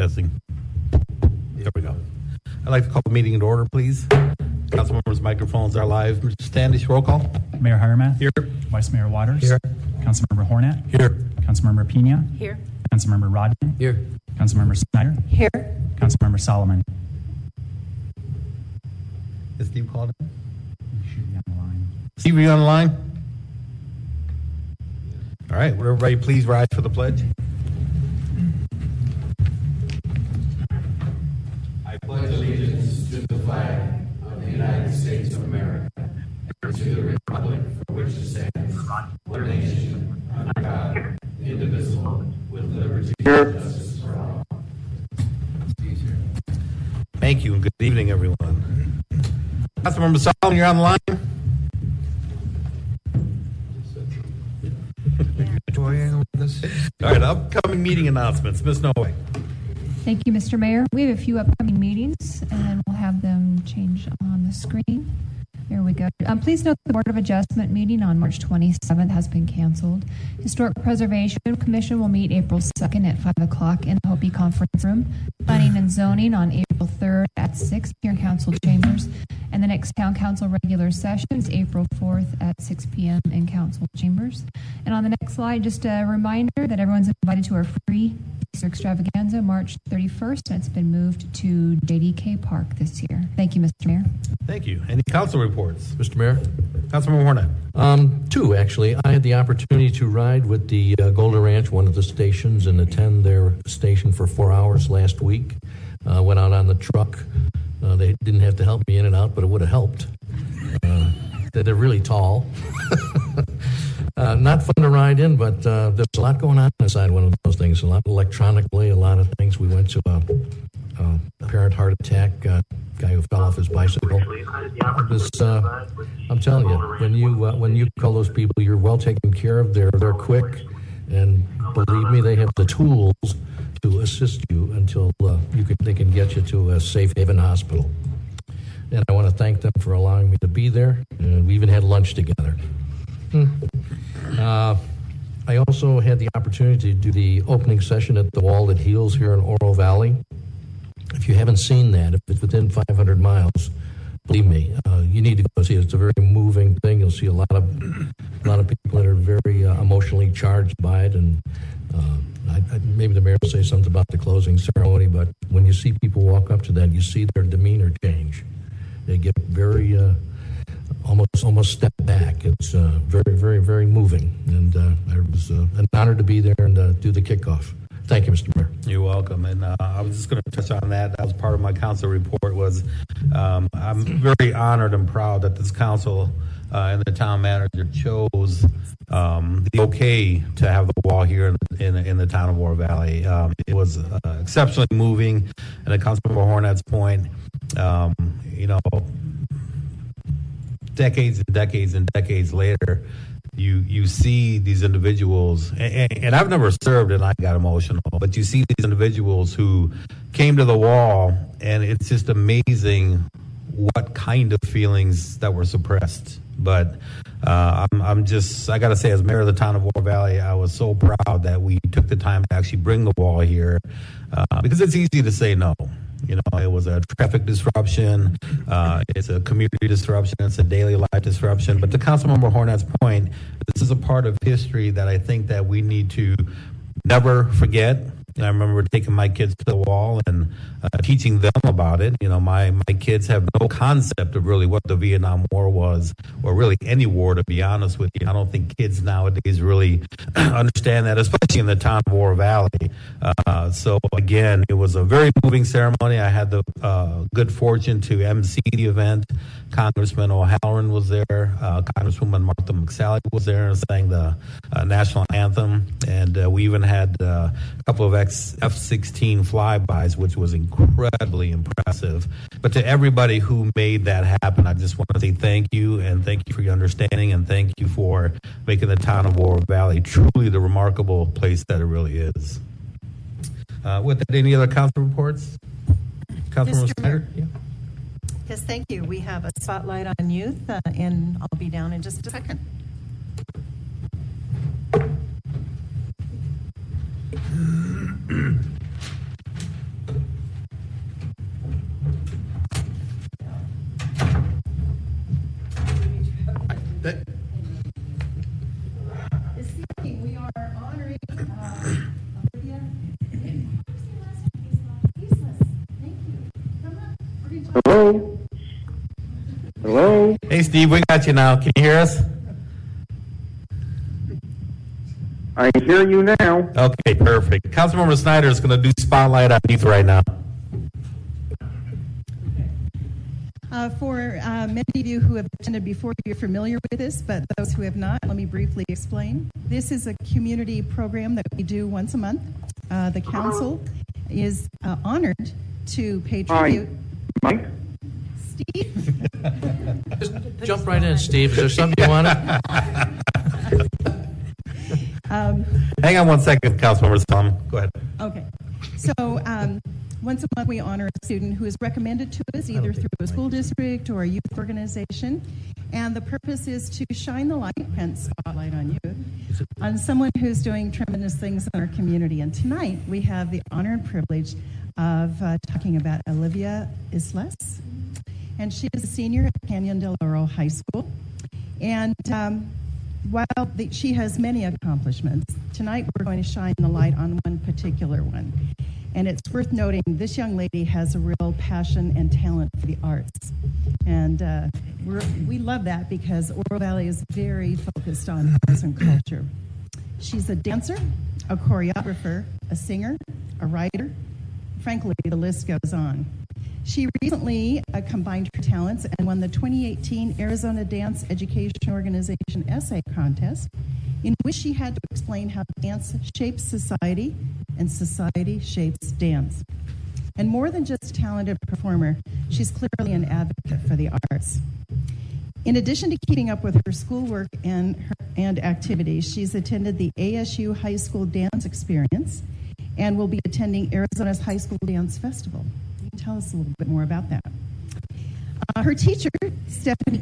missing. There we go. I'd like to call the meeting to order, please. Council members' microphones are live. Mr. Standish, roll call. Mayor Hiremath. Here. Vice Mayor Waters. Here. Councilmember Hornat. Here. Councilmember Pena. Here. Councilmember Rodman. Here. Councilmember Snyder. Here. Councilmember Solomon. Is Steve called in? You should be on the line. Steve, are you on the line? All right. Would everybody please rise for the pledge? I pledge allegiance to the flag of the United States of America and to the republic for which it stands, one nation, under God, indivisible, with liberty and justice for all. Thank you and good evening, everyone. Councilmember Solomon, you're on the line. All right, upcoming meeting announcements. Ms. Noe. Thank you, Mr. Mayor. We have a few upcoming meetings, and we'll have them changed on the screen. There we go. Please note the Board of Adjustment meeting on March 27th has been canceled. Historic Preservation Commission will meet April 2nd at 5 o'clock in the Hopi Conference Room. Planning and Zoning on April 3rd at 6 here in Council Chambers. And the next Town Council regular session is April 4th at 6 p.m. in Council Chambers. And on the next slide, just a reminder that everyone's invited to our free Easter extravaganza March 31st, and it's been moved to JDK Park this year. Thank you, Mr. Mayor. Thank you. Any council reports? Mr. Mayor? Councilmember Hornat. Two, actually. I had the opportunity to ride with the Golden Ranch, one of the stations, and attend their station for 4 hours last week. Went out on the truck. They didn't have to help me in and out, but it would have helped. They're really tall. Not fun to ride in, but there's a lot going on inside one of those things. A lot electronically, a lot of things. We went to a apparent heart attack, guy who fell off his bicycle. I'm telling you, when you call those people, you're well taken care of. They're quick, and believe me, they have the tools to assist you until they can get you to a safe haven hospital. And I want to thank them for allowing me to be there. And we even had lunch together. I also had the opportunity to do the opening session at the Wall That Heals here in Oro Valley. If you haven't seen that, if it's within 500 miles, believe me, you need to go see it. It's a very moving thing. You'll see a lot of people that are very emotionally charged by it, and maybe the mayor will say something about the closing ceremony. But when you see people walk up to that, you see their demeanor change. They get very almost step back. It's very, very, very moving, and it was an honor to be there and do the kickoff. Thank you, Mr. Mayor. You're welcome. And I was just going to touch on that. That was part of my council report. I'm very honored and proud that this council and the town manager chose the okay to have the wall here in the town of Oro Valley. It was exceptionally moving. And to Councilmember Hornat's point, decades and decades and decades later, you see these individuals, and I've never served and I got emotional, but you see these individuals who came to the wall, and it's just amazing what kind of feelings that were suppressed. But I got to say, as mayor of the town of Oro Valley, I was so proud that we took the time to actually bring the wall here, because it's easy to say no. It was a traffic disruption. It's a community disruption. It's a daily life disruption. But to Councilmember Hornat's point, this is a part of history that I think that we need to never forget. I remember taking my kids to the wall and teaching them about it. My kids have no concept of really what the Vietnam War was, or really any war, to be honest with you. I don't think kids nowadays really understand that, especially in the town of Oro Valley. So again, it was a very moving ceremony. I had the good fortune to MC the event. Congressman O'Halloran was there. Congresswoman Martha McSally was there and sang the national anthem. And we even had a couple of F-16 flybys, which was incredibly impressive. But to everybody who made that happen, I just want to say thank you, and thank you for your understanding, and thank you for making the town of Oro Valley truly the remarkable place that it really is. With that, any other council reports? Councilmember Snyder? Yeah. Yes, thank you. We have a spotlight on youth, and I'll be down in just a second. Hey, Steve, we got you now. Can you hear us? I hear you now. Okay, perfect. Councilmember Snyder is going to do Spotlight on Youth right now. For many of you who have attended before, you're familiar with this, but those who have not, let me briefly explain. This is a community program that we do once a month. The council is honored to pay tribute. Mike? Steve? Just jump right in, Steve. Is there something you want to? Hang on one second, Councilmember Tom. Go ahead. Okay. So once a month we honor a student who is recommended to us either through a school district or a youth organization. And the purpose is to shine the light, hence Spotlight on Youth, on someone who's doing tremendous things in our community. And tonight we have the honor and privilege of talking about Olivia Isles. And she is a senior at Canyon del Oro High School. And while she has many accomplishments, tonight we're going to shine the light on one particular one. And it's worth noting this young lady has a real passion and talent for the arts. And we love that because Oro Valley is very focused on arts and culture. She's a dancer, a choreographer, a singer, a writer. Frankly, the list goes on. She recently combined her talents and won the 2018 Arizona Dance Education Organization essay contest, in which she had to explain how dance shapes society and society shapes dance. And more than just a talented performer, she's clearly an advocate for the arts. In addition to keeping up with her schoolwork and activities, she's attended the ASU High School Dance Experience and will be attending Arizona's High School Dance Festival. You can tell us a little bit more about that. Her teacher, Stephanie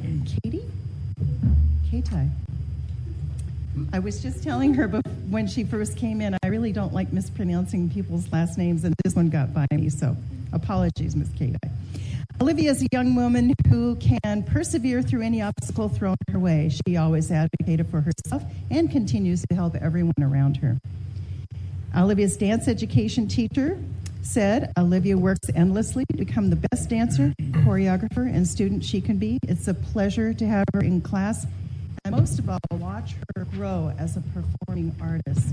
Katie. I was just telling her when she first came in, I really don't like mispronouncing people's last names, and this one got by me, so apologies, Miss Katie. Olivia is a young woman who can persevere through any obstacle thrown her way. She always advocated for herself and continues to help everyone around her. Olivia's dance education teacher said Olivia works endlessly to become the best dancer, choreographer, and student she can be. It's a pleasure to have her in class, and most of all, watch her grow as a performing artist.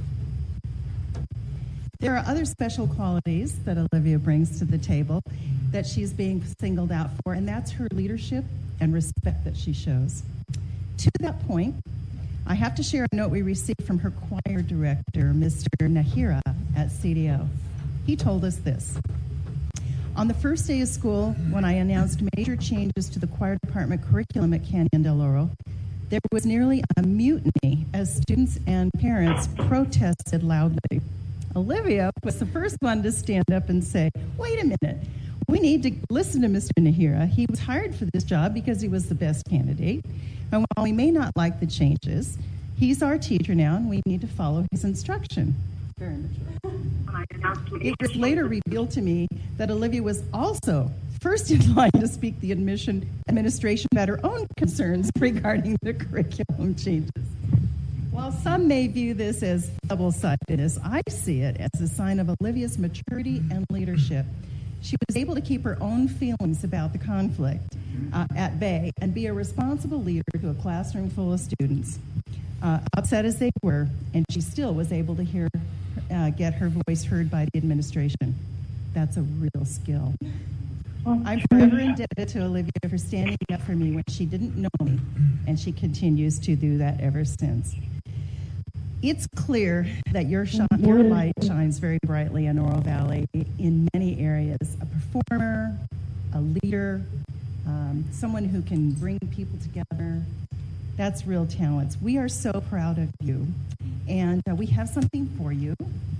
There are other special qualities that Olivia brings to the table that she's being singled out for, and that's her leadership and respect that she shows. To that point, I have to share a note we received from her choir director, Mr. Nahira at CDO. He told us this. On the first day of school, when I announced major changes to the choir department curriculum at Canyon del Oro, there was nearly a mutiny as students and parents protested loudly. Olivia was the first one to stand up and say, wait a minute, we need to listen to Mr. Nahira. He was hired for this job because he was the best candidate. And while we may not like the changes, he's our teacher now and we need to follow his instruction. Very mature. It was later revealed to me that Olivia was also first in line to speak the administration about her own concerns regarding the curriculum changes. While some may view this as double-sidedness, I see it as a sign of Olivia's maturity and leadership. She was able to keep her own feelings about the conflict at bay and be a responsible leader to a classroom full of students, upset as they were, and she still was able to get her voice heard by the administration. That's a real skill. I'm forever indebted to Olivia for standing up for me when she didn't know me, and she continues to do that ever since. It's clear that your light shines very brightly in Oro Valley in many areas. A performer, a leader, someone who can bring people together. That's real talents. We are so proud of you, and we have something for you.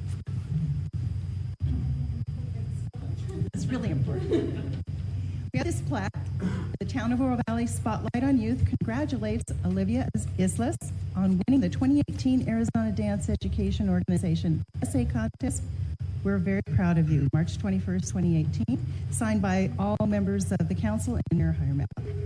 It's really important. We have this plaque. The Town of Oro Valley Spotlight on Youth congratulates Olivia Isles on winning the 2018 Arizona Dance Education Organization essay contest. We're very proud of you. March 21st, 2018, signed by all members of the council and Mayor Hireman.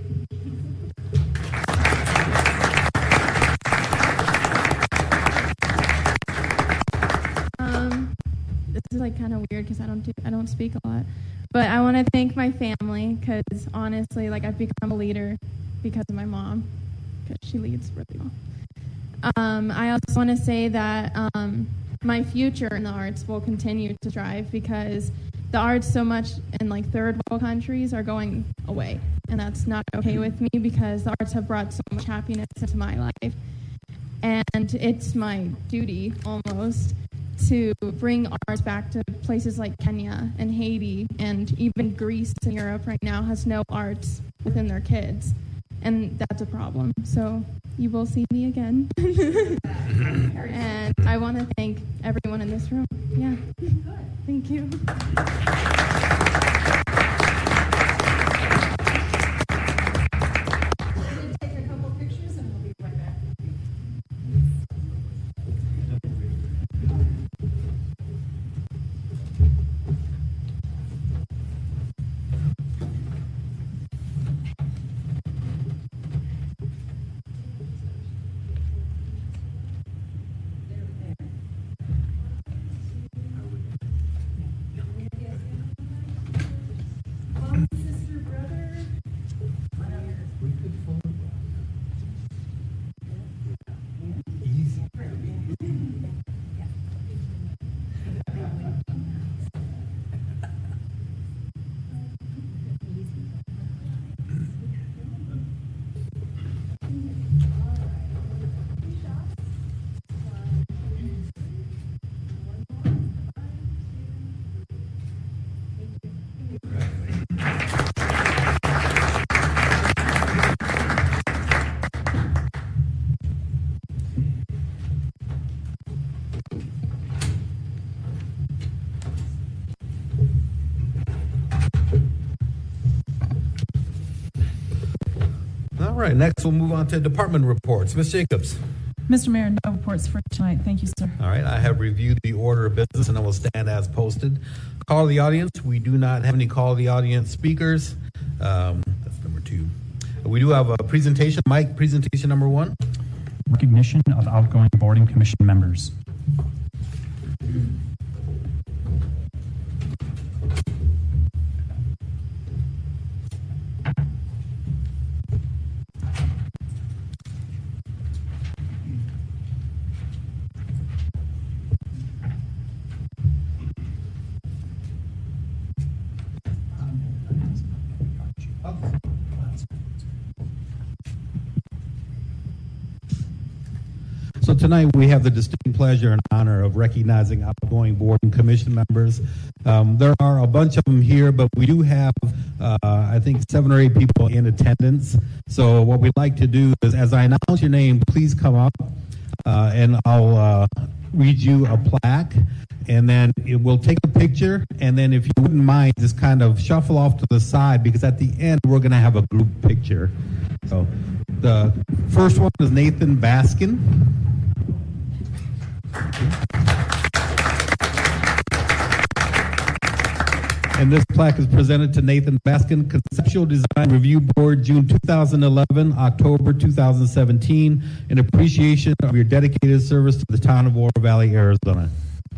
This is like kind of weird because I don't speak a lot, but I want to thank my family because honestly, like I've become a leader because of my mom, because she leads really well. I also want to say that my future in the arts will continue to thrive because the arts so much in like third world countries are going away, and that's not okay with me because the arts have brought so much happiness into my life, and it's my duty almost to bring arts back to places like Kenya and Haiti, and even Greece in Europe right now has no arts within their kids, and that's a problem. So you will see me again. And I want to thank everyone in this room. Yeah. Thank you. Take a couple pictures and we'll be right back. All right, next we'll move on to department reports. Ms. Jacobs. Mr. Mayor, no reports for tonight. Thank you, sir. All right, I have reviewed the order of business and I will stand as posted. Call of the audience. We do not have any call of the audience speakers. That's number 2. We do have a presentation. Mike, presentation number 1. Recognition of outgoing Board and Commission members. So tonight we have the distinct pleasure and honor of recognizing outgoing board and commission members. There are a bunch of them here, but we do have, I think, 7 or 8 people in attendance. So what we'd like to do is, as I announce your name, please come up and I'll read you a plaque. And then we'll take a picture, and then if you wouldn't mind, just kind of shuffle off to the side, because at the end we're going to have a group picture. So the first one is Nathan Baskin. And this plaque is presented to Nathan Baskin, Conceptual Design Review Board, June 2011, October 2017, in appreciation of your dedicated service to the town of Oro Valley, Arizona.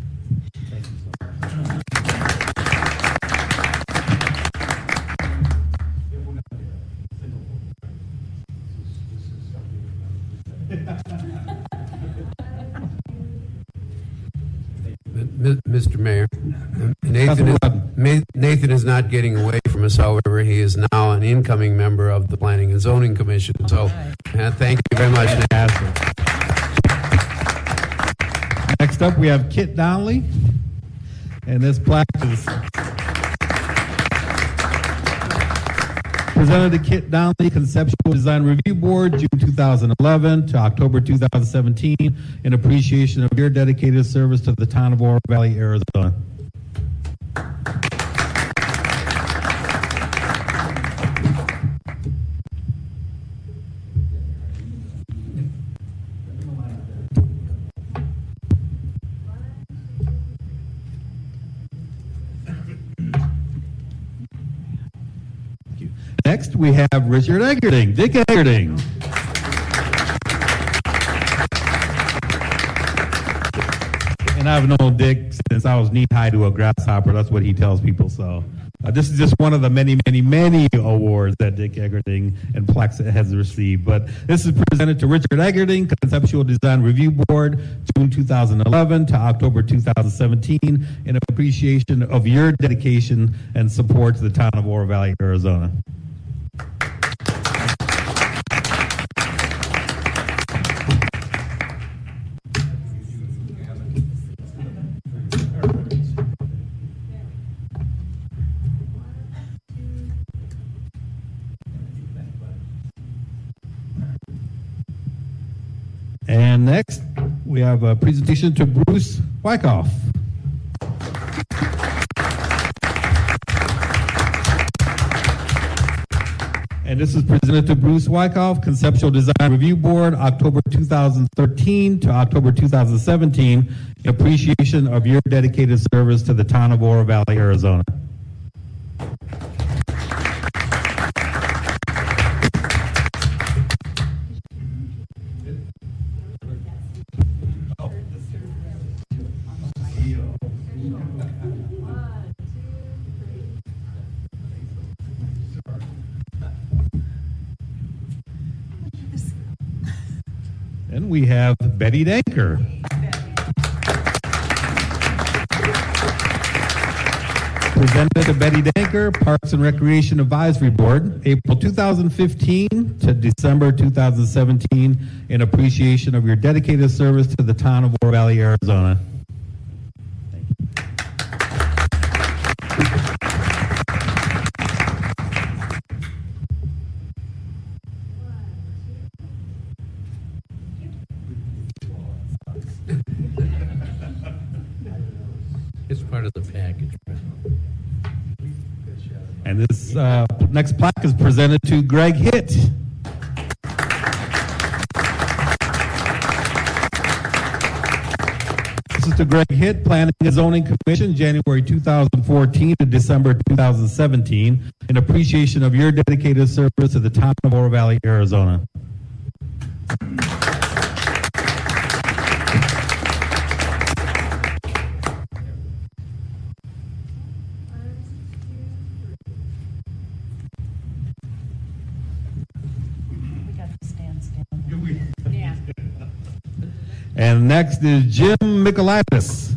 Mr. Mayor, Nathan is not getting away from us. However, he is now an incoming member of the Planning and Zoning Commission. So, thank you very much. Next up, we have Kit Donnelly, and this plaque is presented to Kit Donnelly, Conceptual Design Review Board, June 2011 to October 2017, in appreciation of your dedicated service to the town of Oro Valley, Arizona. Next, we have Richard Eggerding, Dick Eggerding. And I've known Dick since I was knee-high to a grasshopper. That's what he tells people. So This is just one of the many, many, many awards that Dick Eggerding and Plaques has received. But this is presented to Richard Eggerding, Conceptual Design Review Board, June 2011 to October 2017, in appreciation of your dedication and support to the town of Oro Valley, Arizona. And next, we have a presentation to Bruce Wyckoff. And this is presented to Bruce Wyckoff, Conceptual Design Review Board, October 2013 to October 2017, in appreciation of your dedicated service to the town of Oro Valley, Arizona. And we have Betty Danker. Presented to Betty Danker, Parks and Recreation Advisory Board, April 2015 to December 2017, in appreciation of your dedicated service to the town of Oro Valley, Arizona. It's part of the package. And this next plaque is presented to Greg Hitt. This is to Greg Hitt, Planning and Zoning Commission, January 2014 to December 2017, in appreciation of your dedicated service to the town of Oro Valley, Arizona. And next is Jim Michaelitis.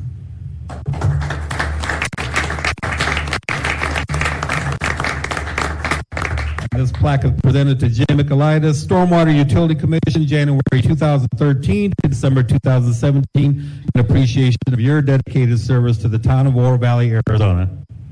This plaque is presented to Jim Michaelitis, Stormwater Utility Commission, January 2013 to December 2017, in appreciation of your dedicated service to the town of Oro Valley, Arizona.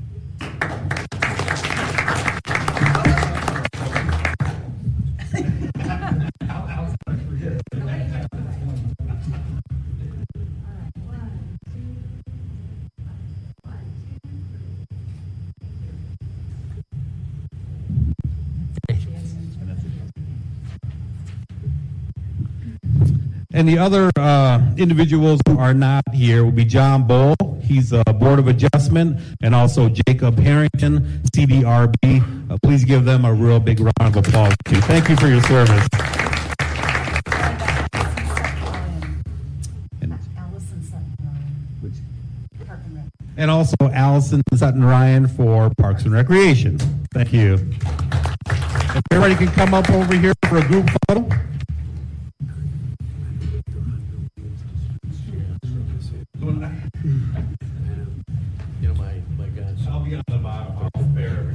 And the other individuals who are not here will be John Bull, he's a Board of Adjustment, and also Jacob Harrington, CDRB. Please give them a real big round of applause too. Thank you for your service. And also Allison Sutton Ryan for Parks and Recreation. Thank you. If everybody can come up over here for a group photo. You know, my God. I'll be on the bottom. I'll spare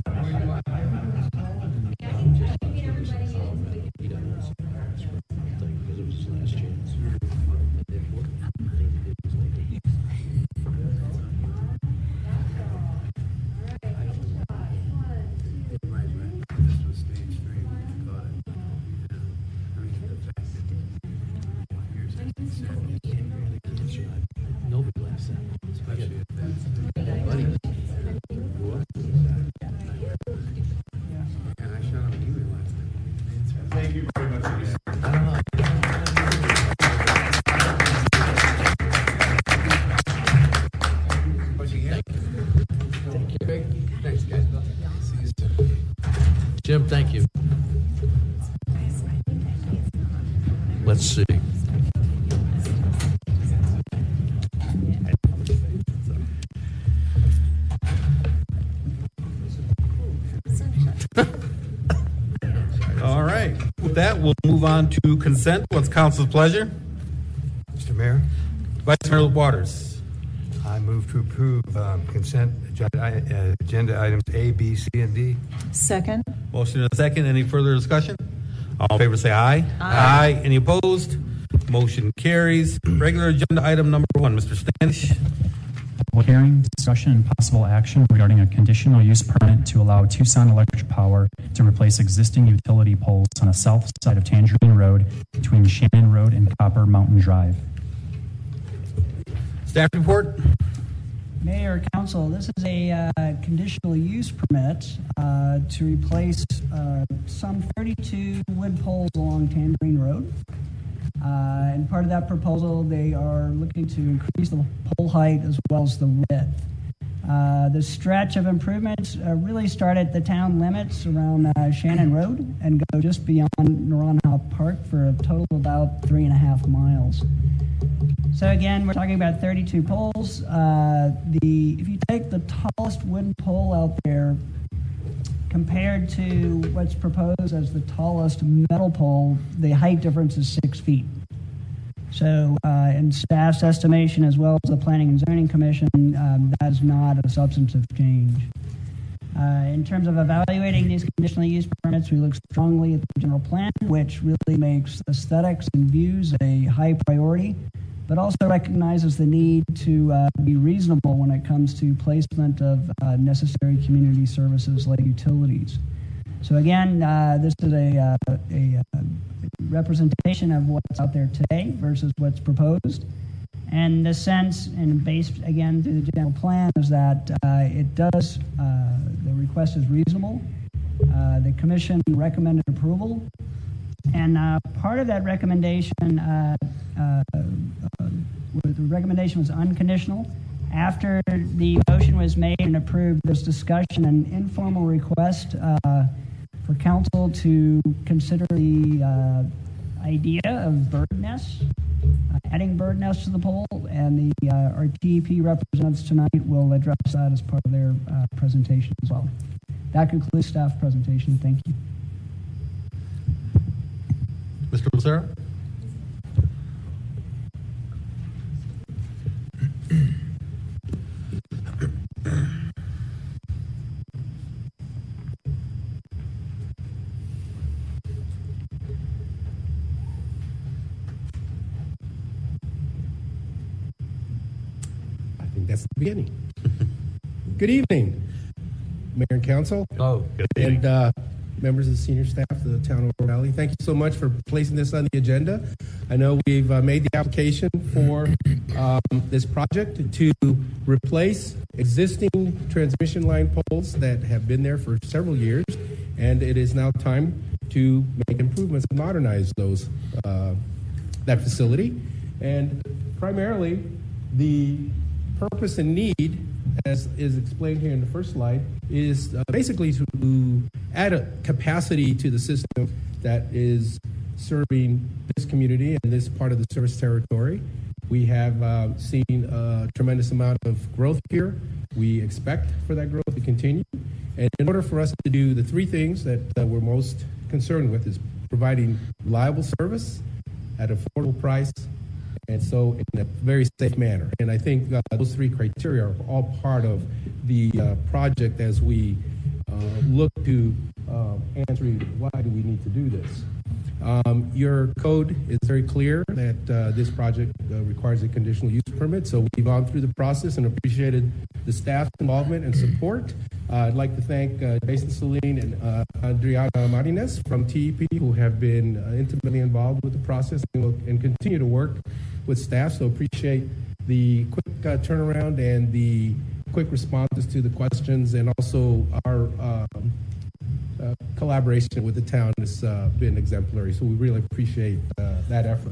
He doesn't want to because it was his last chance. Nobody laughs at me, especially at that. Buddy. And I shot him an email last night. Thank you very much. Thanks, guys. See you soon. Jim, thank you. Let's see. with that, we'll move on to consent. What's council's pleasure? Mr. Mayor, Vice Mayor Waters. I move to approve consent agenda items A, B, C, and D. Second. Motion and a second. Any further discussion? All in favor say aye. Aye. Any opposed? Motion carries. Regular agenda item number 1, Mr. Standish. Public hearing, discussion, and possible action regarding a conditional use permit to allow Tucson Electric Power to replace existing utility poles on the south side of Tangerine Road between Shannon Road and Copper Mountain Drive. Staff report. Mayor, Council, this is a conditional use permit to replace some 32 wood poles along Tangerine Road. And part of that proposal, they are looking to increase the pole height as well as the width. The stretch of improvements really start at the town limits around Shannon Road and go just beyond Naranjo Park for a total of about 3.5 miles. So again, we're talking about 32 poles. If you take the tallest wooden pole out there compared to what's proposed as the tallest metal pole, the height difference is 6 feet. So in staff's estimation, as well as the Planning and Zoning Commission, that is not a substantive change. In terms of evaluating these conditional use permits, we look strongly at the general plan, which really makes aesthetics and views a high priority, but also recognizes the need to be reasonable when it comes to placement of necessary community services like utilities. So again, this is a representation of what's out there today versus what's proposed. And the sense, and based again through the general plan, is that the request is reasonable. The commission recommended approval. And part of that recommendation, the recommendation was unconditional. After the motion was made and approved, there's discussion and informal request for council to consider the idea of bird nests, adding bird nests to the pole, and our TEP representatives tonight will address that as part of their presentation as well. That concludes staff presentation. Thank you. Mr. Lucero? I think that's the beginning. Good evening, Mayor and Council. Oh, good evening. And members of the senior staff of the town of Oro Valley. Thank you so much for placing this on the agenda. I know we've made the application for this project to replace existing transmission line poles that have been there for several years, and it is now time to make improvements and modernize those that facility. And primarily, the purpose and need, as is explained here in the first slide, is basically to add a capacity to the system that is serving this community and this part of the service territory. We have seen a tremendous amount of growth here. We expect for that growth to continue. And in order for us to do the three things that we're most concerned with is providing reliable service at an affordable price, and so in a very safe manner. And I think those three criteria are all part of the project as we look to answering why do we need to do this. Your code is very clear that this project requires a conditional use permit, so we've gone through the process and appreciated the staff's involvement and support. I'd like to thank Jason Celine and Adriana Martinez from TEP, who have been intimately involved with the process and continue to work with staff, so appreciate the quick turnaround and the quick responses to the questions, and also our collaboration with the town has been exemplary, so we really appreciate that effort.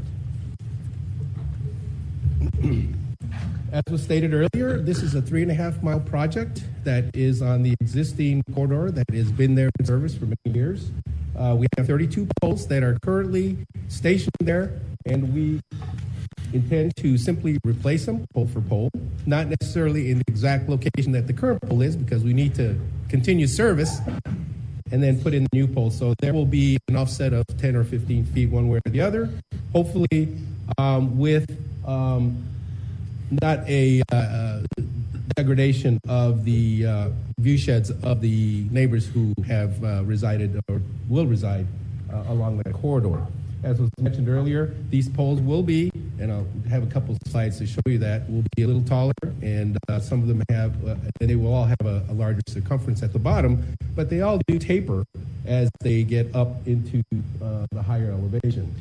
As was stated earlier, this is a 3.5-mile project that is on the existing corridor that has been there in service for many years. We have 32 poles that are currently stationed there, and we intend to simply replace them pole for pole, not necessarily in the exact location that the current pole is, because we need to continue service and then put in the new poles. So there will be an offset of 10 or 15 feet one way or the other, hopefully with not a degradation of the view sheds of the neighbors who have resided or will reside along that corridor. As was mentioned earlier, these poles will be, and I'll have a couple of slides to show you that, will be a little taller, and some of them have, they will all have a larger circumference at the bottom, but they all do taper as they get up into the higher elevation.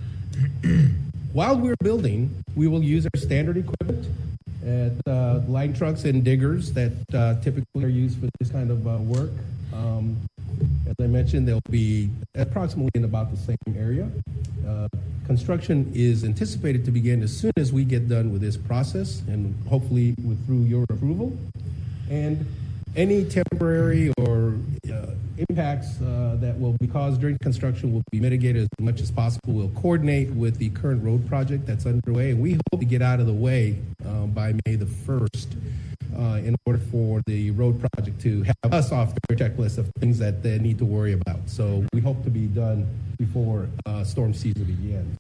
While we're building, we will use our standard equipment at line trucks and diggers that typically are used for this kind of work. As I mentioned, they'll be approximately in about the same area. Construction is anticipated to begin as soon as we get done with this process, and hopefully through your approval. And any temporary or impacts that will be caused during construction will be mitigated as much as possible. We'll coordinate with the current road project that's underway, and we hope to get out of the way by May the 1st. In order for the road project to have us off their checklist of things that they need to worry about. So we hope to be done before storm season begins.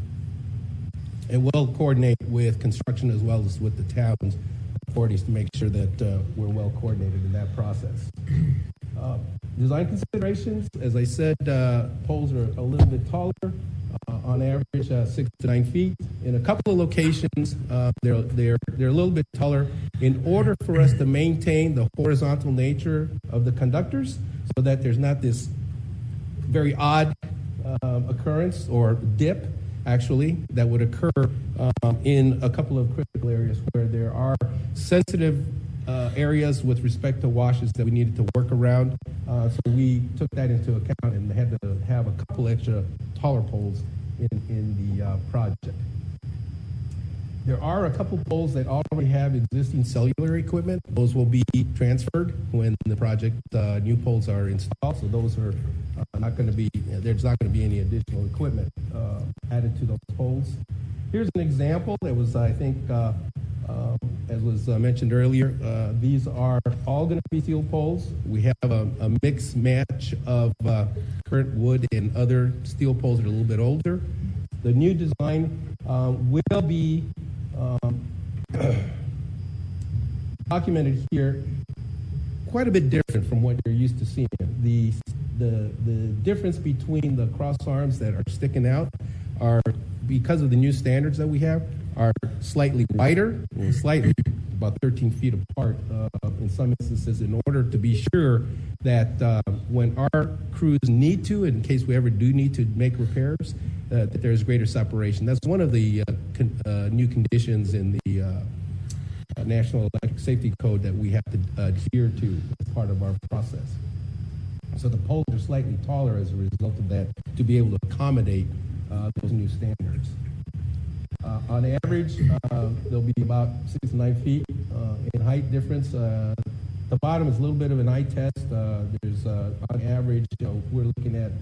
And we'll coordinate with construction as well as with the town's authorities to make sure that we're well coordinated in that process. Design considerations, as I said, poles are a little bit taller. On average, 6 to 9 feet. In a couple of locations, they're a little bit taller in order for us to maintain the horizontal nature of the conductors so that there's not this very odd occurrence or dip, actually, that would occur in a couple of critical areas where there are sensitive areas with respect to washes that we needed to work around. So we took that into account and had to have a couple extra taller poles in the project. There are a couple poles that already have existing cellular equipment. Those will be transferred when the project new poles are installed. So those are not going to be, there's not going to be any additional equipment added to those poles. Here's an example that was, I think, as was mentioned earlier, these are all going to be steel poles. We have a mixed match of current wood and other steel poles that are a little bit older. The new design will be documented here quite a bit different from what you're used to seeing. The difference between the cross arms that are sticking out are, because of the new standards that we have, are slightly wider, slightly about 13 feet apart in some instances, in order to be sure that when our crews need to, in case we ever do need to make repairs, that there's greater separation. That's one of the new conditions in the National Electric Safety Code that we have to adhere to as part of our process. So the poles are slightly taller as a result of that to be able to accommodate those new standards. On average, they'll be about 6 to 9 feet in height difference. The bottom is a little bit of an eye test. There's, on average, we're looking at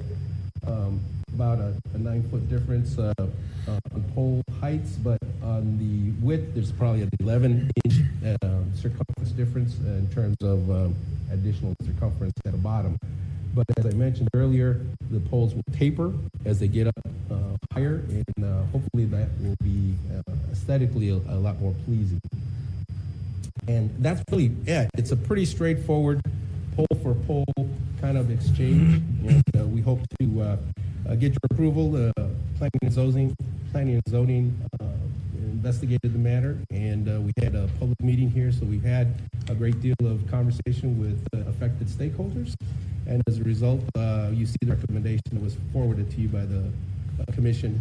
about a 9-foot difference on pole heights, but on the width, there's probably an 11-inch circumference difference in terms of additional circumference at the bottom. But as I mentioned earlier, the poles will taper as they get up higher, and hopefully that will be aesthetically a lot more pleasing. And that's really it. It's a pretty straightforward pole for pole kind of exchange, and we hope to get your approval. Planning and zoning investigated the matter, and we had a public meeting here, so we've had a great deal of conversation with affected stakeholders. And as a result, you see the recommendation that was forwarded to you by the commission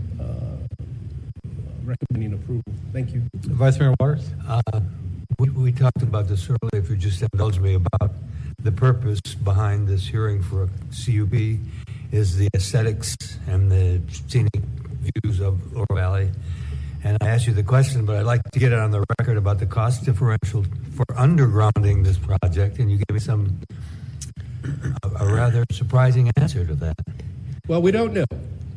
recommending approval. Thank you. Vice Mayor Waters? We talked about this earlier, if you just indulge me, about the purpose behind this hearing for a CUP is the aesthetics and the scenic views of Oro Valley. And I asked you the question, but I'd like to get it on the record about the cost differential for undergrounding this project, and you gave me a rather surprising answer to that. Well, we don't know.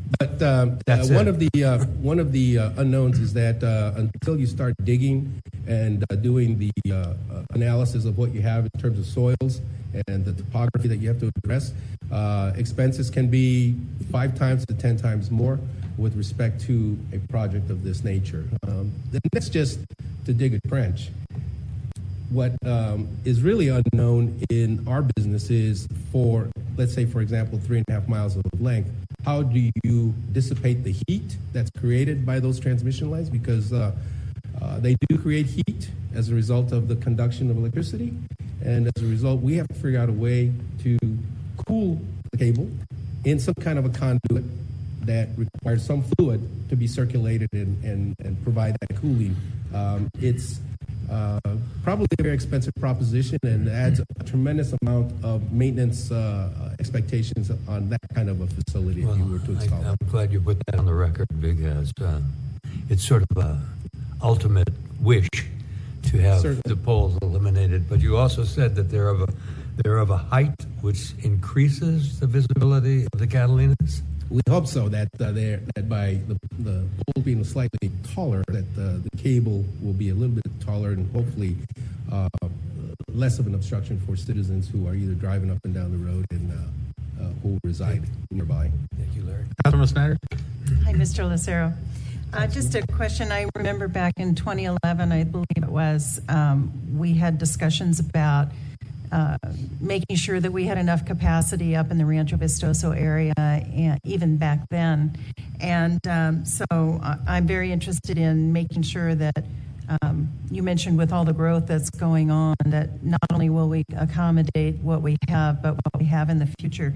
But That's one it. of the unknowns is that until you start digging and doing the analysis of what you have in terms of soils and the topography that you have to address, expenses can be 5 times to 10 times more with respect to a project of this nature. Then that's just to dig a trench. What is really unknown in our business is for, let's say, for example, 3.5 miles of length, how do you dissipate the heat that's created by those transmission lines? Because they do create heat as a result of the conduction of electricity. And as a result, we have to figure out a way to cool the cable in some kind of a conduit that requires some fluid to be circulated and provide that cooling. It's probably a very expensive proposition and adds a tremendous amount of maintenance expectations on that kind of a facility if you were to install it. I'm glad you put that on the record because it's sort of a ultimate wish to have the poles eliminated. But you also said that they're of a height which increases the visibility of the Catalinas. We hope so, that by the pole being slightly taller, that the cable will be a little bit taller and hopefully less of an obstruction for citizens who are either driving up and down the road and who reside nearby. Thank you, Larry. Councilman Snyder? Hi, Mr. Lucero. Just a question. I remember back in 2011, I believe it was, we had discussions about making sure that we had enough capacity up in the Rancho Vistoso area, and even back then. And so I'm very interested in making sure that you mentioned with all the growth that's going on, that not only will we accommodate what we have, but what we have in the future.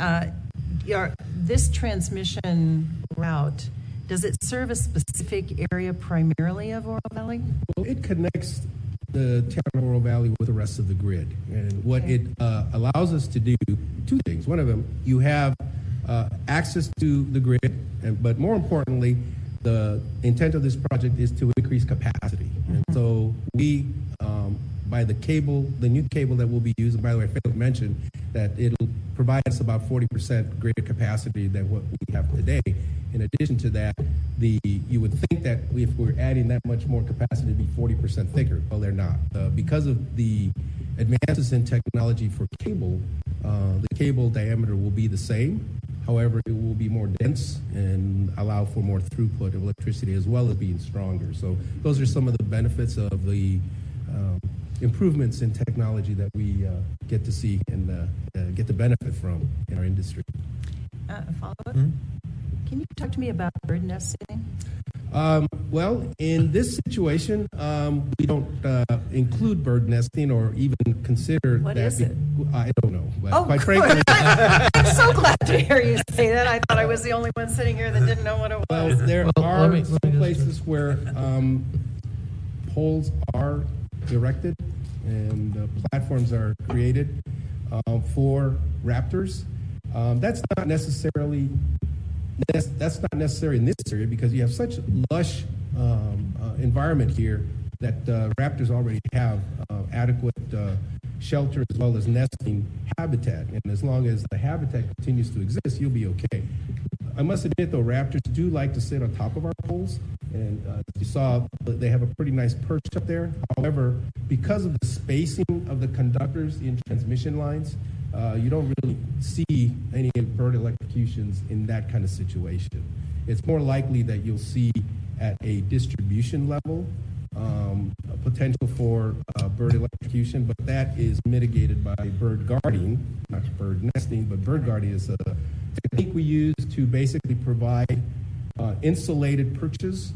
This transmission route, does it serve a specific area primarily of Oro Valley? Well, it connects the town of Oro Valley with the rest of the grid. And what it allows us to do, 2 things. One of them, you have access to the grid, but more importantly, the intent of this project is to increase capacity. And so we, by the new cable that will be used, and by the way, I failed to mention that it'll provide us about 40% greater capacity than what we have today. In addition to that, you would think that if we're adding that much more capacity, it'd be 40% thicker. Well, they're not. Because of the advances in technology for cable, the cable diameter will be the same. However, it will be more dense and allow for more throughput of electricity as well as being stronger. So those are some of the benefits of the improvements in technology that we get to see and get the benefit from in our industry. A follow-up? Can you talk to me about bird nesting? Well, in this situation, we don't include bird nesting or even consider what that. Is it? I don't know. But quite frankly, I'm so glad to hear you say that. I thought I was the only one sitting here that didn't know what it was. Well, there are some places where poles are erected and platforms are created for raptors. That's not necessary in this area because you have such lush environment here that raptors already have adequate shelter as well as nesting habitat. And as long as the habitat continues to exist, you'll be okay. I must admit, though, raptors do like to sit on top of our poles. And you saw they have a pretty nice perch up there. However, because of the spacing of the conductors in transmission lines, you don't really see any bird electrocutions in that kind of situation. It's more likely that you'll see at a distribution level potential for bird electrocution, but that is mitigated by bird guarding, not bird nesting, but bird guarding is a technique we use to basically provide insulated perch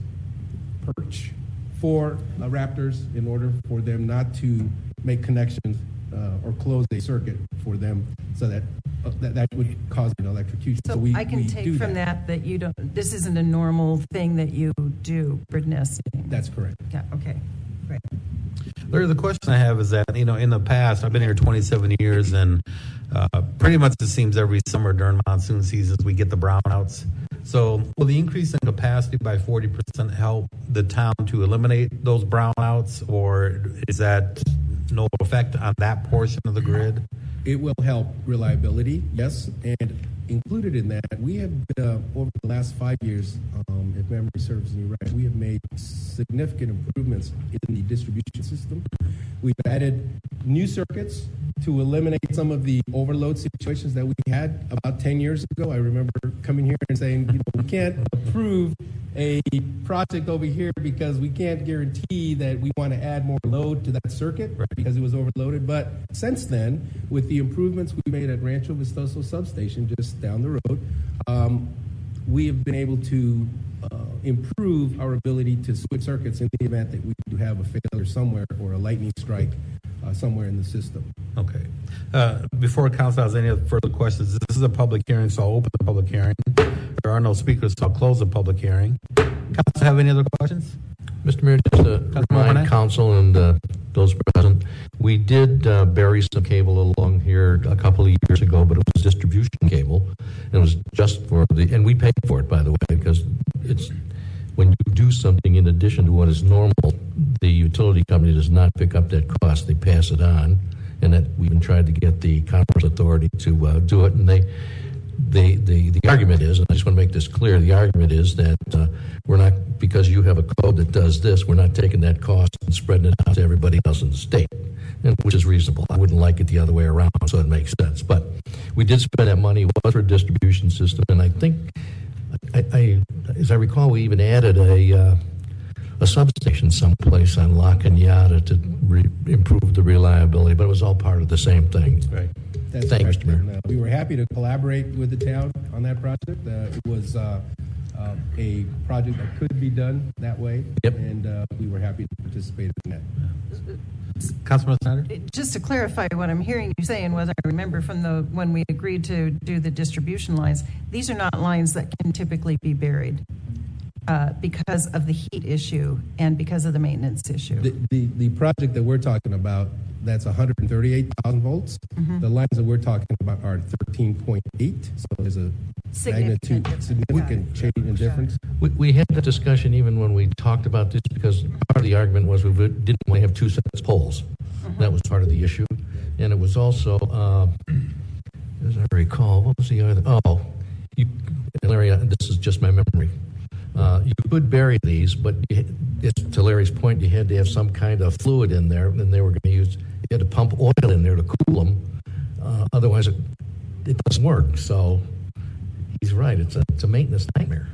for raptors in order for them not to make connections or close a circuit for them, so that would cause an electrocution. So I can take from that you don't. This isn't a normal thing that you do, bird nesting. That's correct. Yeah. Okay. Great. Larry, the question I have is that, in the past, I've been here 27 years, and pretty much it seems every summer during monsoon seasons we get the brownouts. So will the increase in capacity by 40% help the town to eliminate those brownouts, or is that no effect on that portion of the grid? It will help reliability, yes, and included in that, we have over the last 5 years, if memory serves me right, we have made significant improvements in the distribution system. We've added new circuits to eliminate some of the overload situations that we had about 10 years ago. I remember coming here and saying, we can't approve a project over here because we can't guarantee that we want to add more load to that circuit because it was overloaded. But since then, with the improvements we made at Rancho Vistoso substation just down the road, we have been able to improve our ability to switch circuits in the event that we do have a failure somewhere or a lightning strike somewhere in the system. Okay. Before council has any further questions, this is a public hearing, so I'll open the public hearing. There are no speakers, so I'll close the public hearing. Council have any other questions? Mr. Mayor, just to remind council and those present, we did bury some cable along here a couple of years ago, but it was distribution cable. And it was just for and we paid for it, by the way, because it's when you do something in addition to what is normal, the utility company does not pick up that cost. They pass it on. And that we even tried to get the Commerce Authority to do it. And the argument is, and I just want to make this clear, the argument is that we're not, because you have a code that does this, we're not taking that cost and spreading it out to everybody else in the state, and which is reasonable. I wouldn't like it the other way around, so it makes sense. But we did spend that money. It was for a distribution system, and I think, as I recall, we even added a substation someplace on La Cañada to improve the reliability, but it was all part of the same thing. Right. That's Thank you, correct. Mr. Mayor. And, we were happy to collaborate with the town on that project. It was a project that could be done that way, and we were happy to participate in that. Councilman Snyder? Just to clarify, what I'm hearing you saying was, I remember from when we agreed to do the distribution lines, these are not lines that can typically be buried. Because of the heat issue and because of the maintenance issue. The project that we're talking about, that's 138,000 volts. Mm-hmm. The lines that we're talking about are 13.8, so there's a significant change in difference. We had that discussion even when we talked about this, because part of the argument was we didn't want to have two sets of poles. Mm-hmm. That was part of the issue. And it was also, as I recall, what was the other? Larry, this is just my memory. You could bury these, but to Larry's point, you had to have some kind of fluid in there, and they were going to use, you had to pump oil in there to cool them. Otherwise, it doesn't work. So he's right. It's a maintenance nightmare.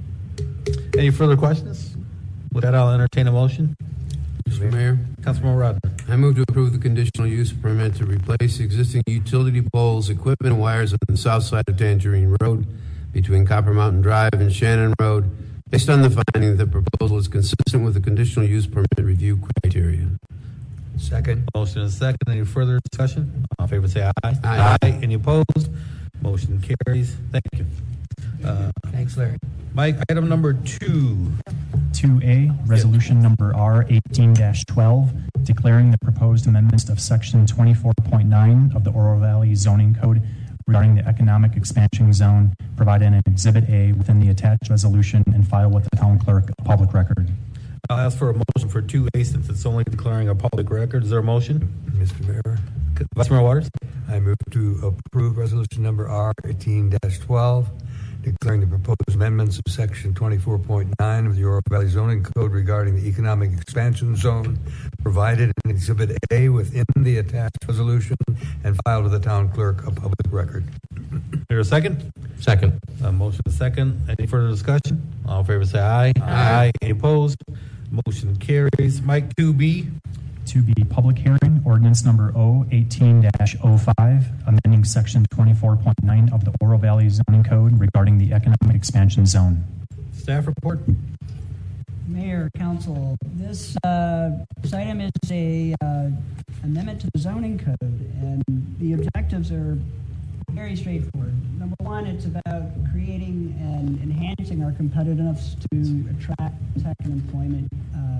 Any further questions? With that, I'll entertain a motion. Mr. Mayor. Councilman Rodman. I move to approve the conditional use permit to replace existing utility poles, equipment, and wires on the south side of Tangerine Road between Copper Mountain Drive and Shannon Road, based on the finding that the proposal is consistent with the conditional use permit review criteria. Second. Motion is second. Any further discussion? All in favor say aye. Aye. Any opposed? Motion carries. Thank you. Thanks, Larry. Mike, item number 2. 2A, resolution number R18-12, declaring the proposed amendments of section 24.9 of the Oro Valley Zoning Code regarding the economic expansion zone, provided in Exhibit A within the attached resolution and file with the town clerk a public record. I'll ask for a motion for 2A since it's only declaring a public record. Is there a motion? Mr. Mayor. Vice Mayor Waters? I move to approve resolution number R18-12, declaring the proposed amendments of section 24.9 of the Oro Valley Zoning Code regarding the economic expansion zone, provided in Exhibit A within the attached resolution and filed with the town clerk a public record. Is there a second? Second. Motion is second. Any further discussion? All in favor say aye. Aye. Any opposed? Motion carries. Mike, 2B. 2B, public hearing, ordinance number O18-05, amending section 24.9 of the Oro Valley Zoning Code regarding the economic expansion zone. Staff report. Mayor, council, this item is a amendment to the zoning code, and the objectives are very straightforward. Number one, it's about creating and enhancing our competitiveness to attract tech and employment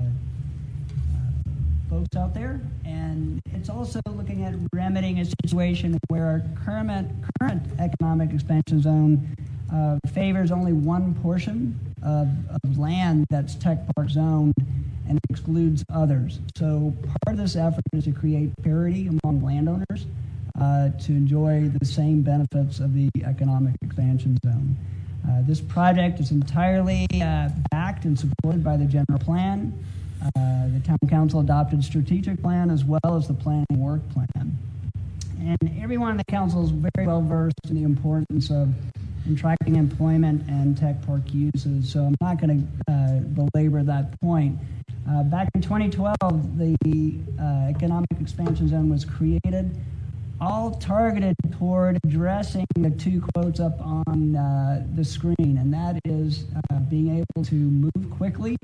folks out there, and it's also looking at remedying a situation where our current economic expansion zone favors only one portion of land that's tech park zoned and excludes others. So part of this effort is to create parity among landowners to enjoy the same benefits of the economic expansion zone. This project is entirely backed and supported by the general plan. The town council adopted strategic plan as well as the planning work plan. And everyone in the council is very well versed in the importance of attracting employment and tech park uses, so I'm not going to belabor that point. Back in 2012, the economic expansion zone was created, all targeted toward addressing the two quotes up on the screen, and that is being able to move quickly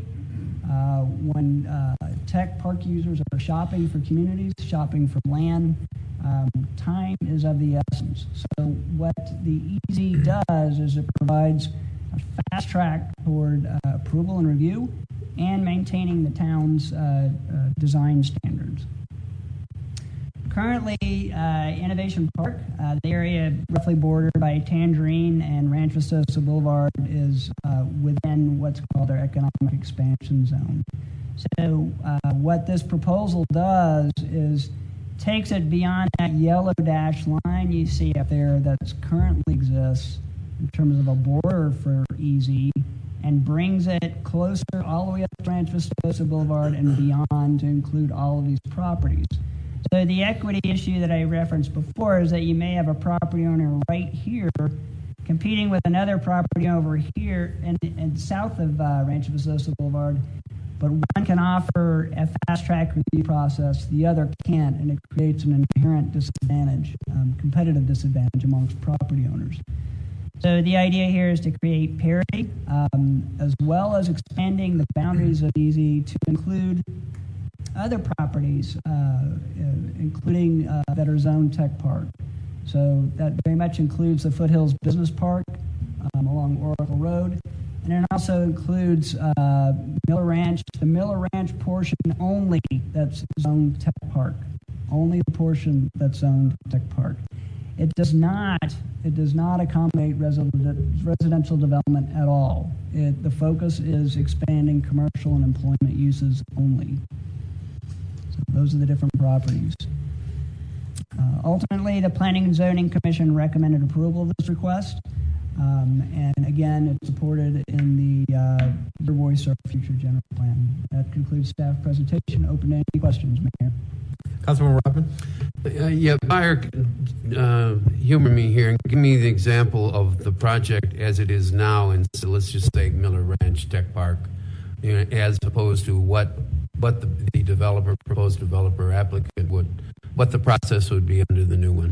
when tech park users are shopping for communities, shopping for land. Time is of the essence. So what the EZ does is it provides a fast track toward approval and review and maintaining the town's design standards. Currently, Innovation Park, the area roughly bordered by Tangerine and Rancho Sosa Boulevard, is within what's called our economic expansion zone. So what this proposal does is takes it beyond that yellow dashed line you see up there that currently exists in terms of a border for EZ, and brings it closer all the way up to Rancho Sosa Boulevard and beyond to include all of these properties. So the equity issue that I referenced before is that you may have a property owner right here competing with another property over here and south of Rancho Sosa Boulevard, but one can offer a fast-track review process, the other can't, and it creates an inherent disadvantage, competitive disadvantage amongst property owners. So the idea here is to create parity, as well as expanding the boundaries of EZ to include other properties, including that are zoned tech park. So that very much includes the Foothills Business Park along Oracle Road. And it also includes Miller Ranch, the Miller Ranch portion only that's zoned tech park, only the portion that's zoned tech park. It does not accommodate residential development at all. The focus is expanding commercial and employment uses only. So those are the different properties. Ultimately, the Planning and Zoning Commission recommended approval of this request. And again, it's supported in the Your Voice, Our Future General Plan. That concludes staff presentation. Open to any questions, Mayor. Councilman Robin? Meyer, humor me here and give me the example of the project as it is now, and so let's just say Miller Ranch Tech Park, as opposed to what the proposed developer applicant what the process would be under the new one.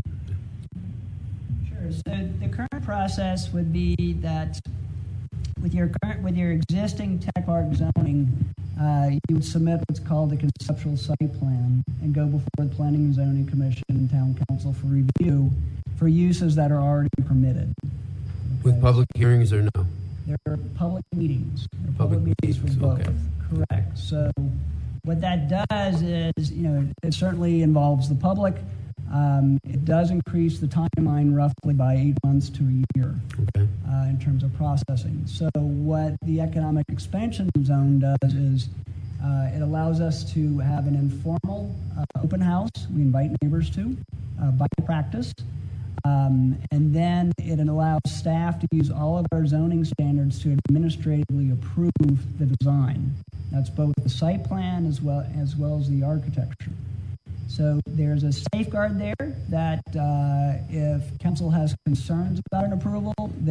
Sure. So the current process would be that with your existing tech park zoning, you would submit what's called a conceptual site plan and go before the Planning and Zoning Commission and Town Council for review for uses that are already permitted. Okay. With public hearings or no? There are public meetings. There are public meetings for both. Okay. Correct. So what that does is, it certainly involves the public. It does increase the timeline roughly by 8 months to a year. Okay. In terms of processing. So what the economic expansion zone does is it allows us to have an informal open house. We invite neighbors to by practice. And then it allows staff to use all of our zoning standards to administratively approve the design. That's both the site plan as well as the architecture. So there's a safeguard there that if council has concerns about an approval,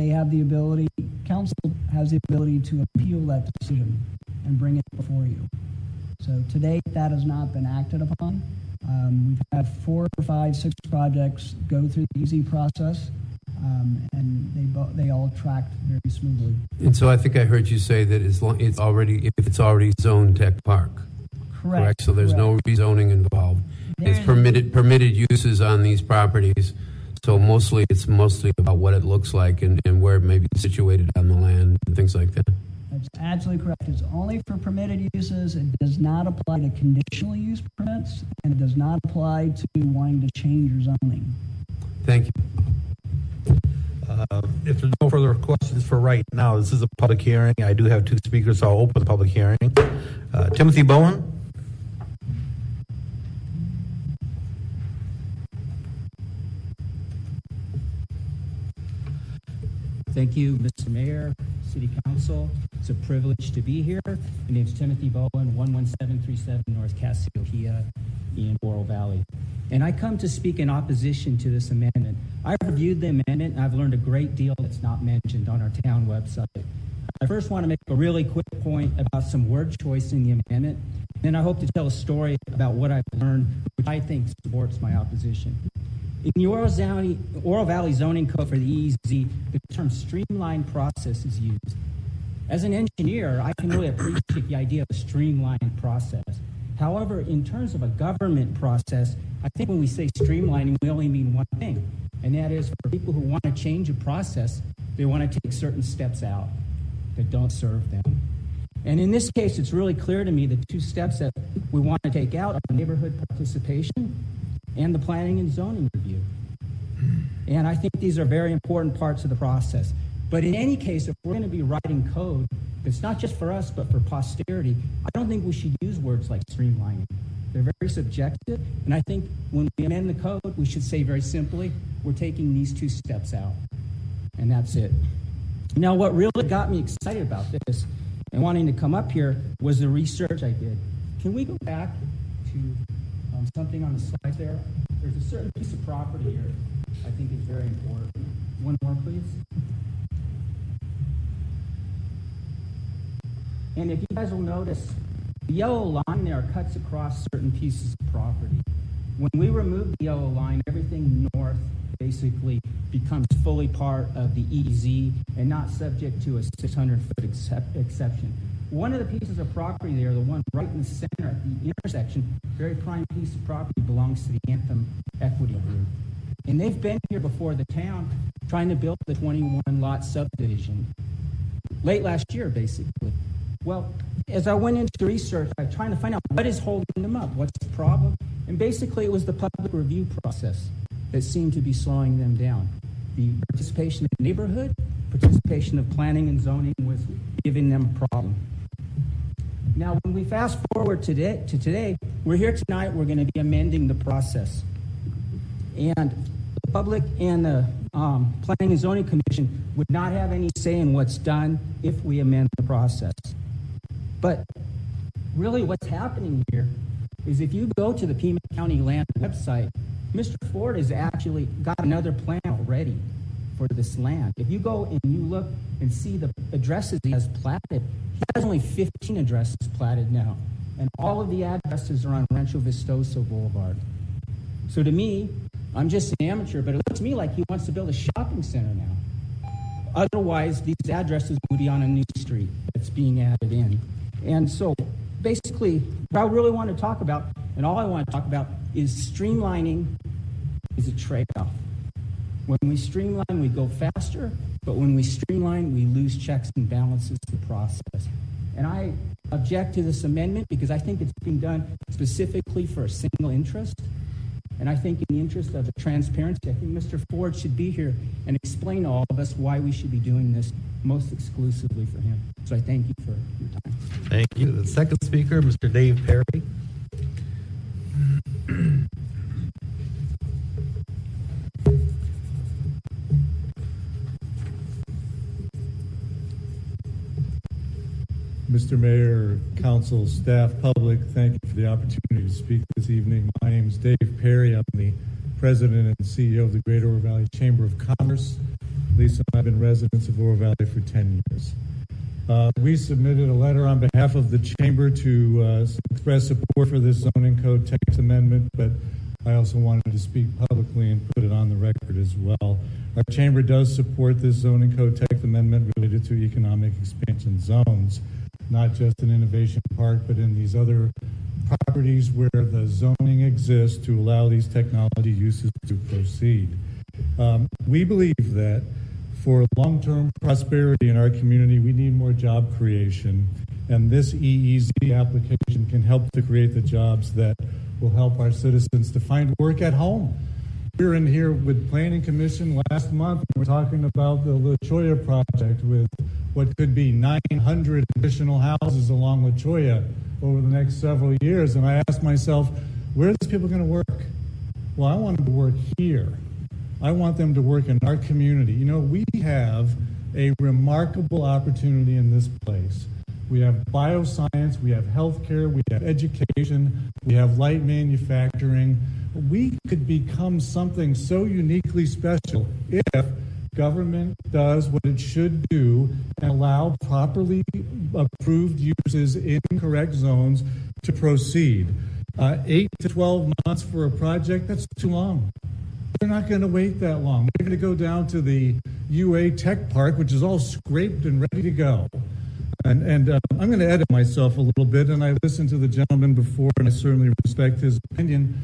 council has the ability to appeal that decision and bring it before you. So to date, that has not been acted upon. We've had 4 or 5, 6 projects go through the EZ process, and they all tracked very smoothly. And so I think I heard you say that if it's already zoned tech park. Correct. So there's no rezoning involved. It's permitted uses on these properties. So it's mostly about what it looks like and where it may be situated on the land and things like that. That's absolutely correct. It's only for permitted uses. It does not apply to conditional use permits, and it does not apply to wanting to change your zoning. Thank you. If there's no further questions for right now, this is a public hearing. I do have 2 speakers, so I'll open the public hearing. Timothy Bowen. Thank you, Mr. Mayor, City Council. It's a privilege to be here. My name is Timothy Bowen, 11737 North Cassiopeia in Oro Valley. And I come to speak in opposition to this amendment. I've reviewed the amendment, and I've learned a great deal that's not mentioned on our town website. I first want to make a really quick point about some word choice in the amendment. Then I hope to tell a story about what I've learned, which I think supports my opposition. In the Oro Valley Zoning Code for the EEZ, the term streamlined process is used. As an engineer, I can really appreciate the idea of a streamlined process. However, in terms of a government process, I think when we say streamlining, we only mean one thing, and that is for people who want to change a process, they want to take certain steps out that don't serve them. And in this case, it's really clear to me the two steps that we want to take out are neighborhood participation and the planning and zoning review. And I think these are very important parts of the process. But in any case, if we're going to be writing code that's not just for us, but for posterity, I don't think we should use words like streamlining. They're very subjective, and I think when we amend the code, we should say very simply, we're taking these two steps out, and that's it. Now, what really got me excited about this and wanting to come up here was the research I did. Can we go back to something on the slide there? There's a certain piece of property here I think is very important. One more, please. And if you guys will notice, the yellow line there cuts across certain pieces of property. When we remove the yellow line, everything north basically becomes fully part of the EEZ and not subject to a 600-foot exception. One of the pieces of property there, the one right in the center at the intersection, very prime piece of property, belongs to the Anthem Equity Group. And they've been here before the town trying to build the 21-lot subdivision. Late last year, basically. Well, as I went into research, I was trying to find out what is holding them up, what's the problem, and basically it was the public review process that seemed to be slowing them down. The participation in the neighborhood, participation of planning and zoning was giving them a problem. Now, when we fast forward to today, we're here tonight, we're going to be amending the process. And the public and the Planning and Zoning Commission would not have any say in what's done if we amend the process. But really what's happening here is if you go to the Pima County Land website, Mr. Ford has actually got another plan already for this land. If you go and you look and see the addresses he has platted, he has only 15 addresses platted now. And all of the addresses are on Rancho Vistoso Boulevard. So to me, I'm just an amateur, but it looks to me like he wants to build a shopping center now. Otherwise, these addresses would be on a new street that's being added in. And so basically, what I really want to talk about, and all I want to talk about, is streamlining is a trade-off. When we streamline, we go faster, but when we streamline, we lose checks and balances to the process. And I object to this amendment because I think it's being done specifically for a single interest. And I think in the interest of transparency, I think Mr. Ford should be here and explain to all of us why we should be doing this most exclusively for him. So I thank you for your time. Thank you. The second speaker, Mr. Dave Perry. Mr. Mayor, council, staff, public, thank you for the opportunity to speak this evening. My name is Dave Perry. I'm the president and CEO of the Great Oro Valley Chamber of Commerce. Lisa and I have been residents of Oro Valley for 10 years. We submitted a letter on behalf of the chamber to express support for this zoning code text amendment, but I also wanted to speak publicly and put it on the record as well. Our chamber does support this zoning code text amendment related to economic expansion zones, not just in Innovation Park, but in these other properties where the zoning exists to allow these technology uses to proceed. We believe that for long-term prosperity in our community, we need more job creation, and this EEZ application can help to create the jobs that will help our citizens to find work at home. We were in here with Planning Commission last month. We're talking about the La Cholla project with what could be 900 additional houses along La Cholla over the next several years. And I asked myself, where are these people going to work? Well, I want them to work here. I want them to work in our community. You know, we have a remarkable opportunity in this place. We have bioscience, we have healthcare, we have education, we have light manufacturing. We could become something so uniquely special if government does what it should do and allow properly approved uses in correct zones to proceed. 8 to 12 months for a project, that's too long. They're not going to wait that long. They're going to go down to the UA Tech Park, which is all scraped and ready to go. And I'm going to edit myself a little bit, and I listened to the gentleman before, and I certainly respect his opinion.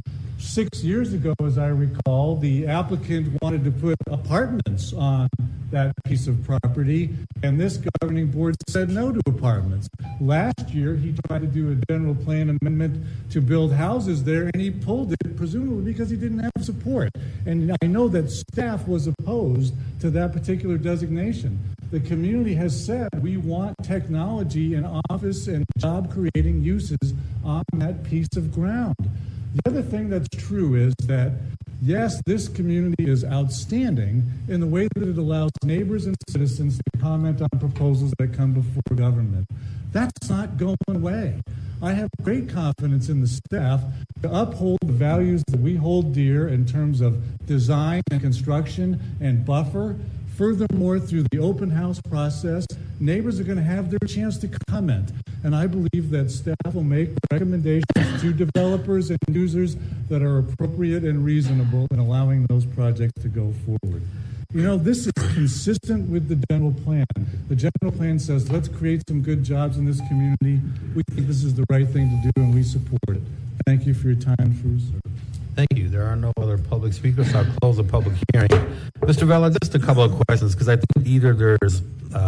6 years ago, as I recall, the applicant wanted to put apartments on that piece of property, and this governing board said no to apartments. Last year, he tried to do a general plan amendment to build houses there, and he pulled it, presumably because he didn't have support. And I know that staff was opposed to that particular designation. The community has said we want technology and office and job-creating uses on that piece of ground. The other thing that's true is that, yes, this community is outstanding in the way that it allows neighbors and citizens to comment on proposals that come before government. That's not going away. I have great confidence in the staff to uphold the values that we hold dear in terms of design and construction and buffer. Furthermore, through the open house process, neighbors are going to have their chance to comment. And I believe that staff will make recommendations to developers and users that are appropriate and reasonable in allowing those projects to go forward. You know, this is consistent with the general plan. The general plan says, let's create some good jobs in this community. We think this is the right thing to do, and we support it. Thank you for your time and for your service. Thank you. There are no other public speakers, so I'll close the public hearing. Mr. Vella, just a couple of questions, because I think either there's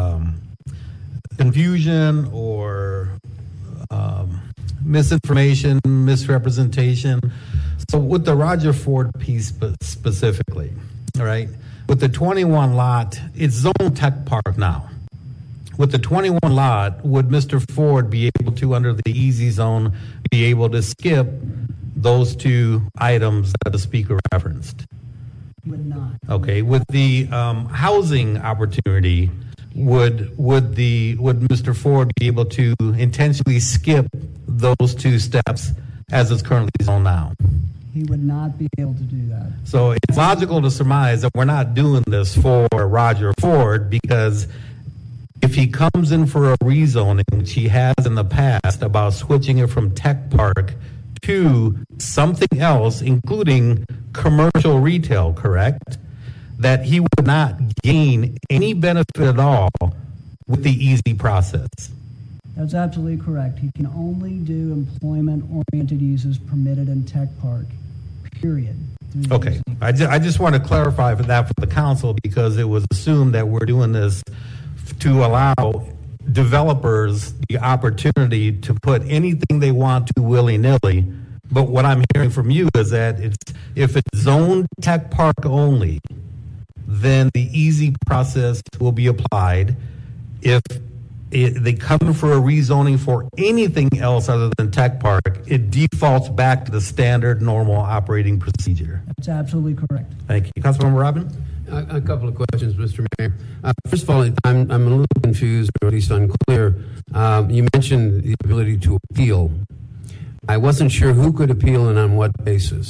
confusion or misinformation, misrepresentation. So with the Roger Ford piece specifically, all right, with the 21 lot, it's zoned tech park now. With the 21 lot, would Mr. Ford be able to, under the easy zone, be able to skip those two items that the speaker referenced? Would not. Okay. With the housing opportunity, would Mr. Ford be able to intentionally skip those two steps as it's currently zoned now? He would not be able to do that. So it's logical to surmise that we're not doing this for Roger Ford, because if he comes in for a rezoning, which he has in the past, about switching it from tech park to something else, including commercial retail, correct? That he would not gain any benefit at all with the easy process. That's absolutely correct. He can only do employment-oriented uses permitted in tech park, period. Okay. I just want to clarify for that for the council, because it was assumed that we're doing this to allow developers the opportunity to put anything they want to willy-nilly. But what I'm hearing from you is that if it's zoned tech park only, then the easy process will be applied. If they come for a rezoning for anything else other than tech park, it defaults back to the standard normal operating procedure. That's absolutely correct. Thank you. Councilmember Robin? A couple of questions, Mr. Mayor. First of all, I'm a little confused, or at least unclear. You mentioned the ability to appeal. I wasn't sure who could appeal and on what basis.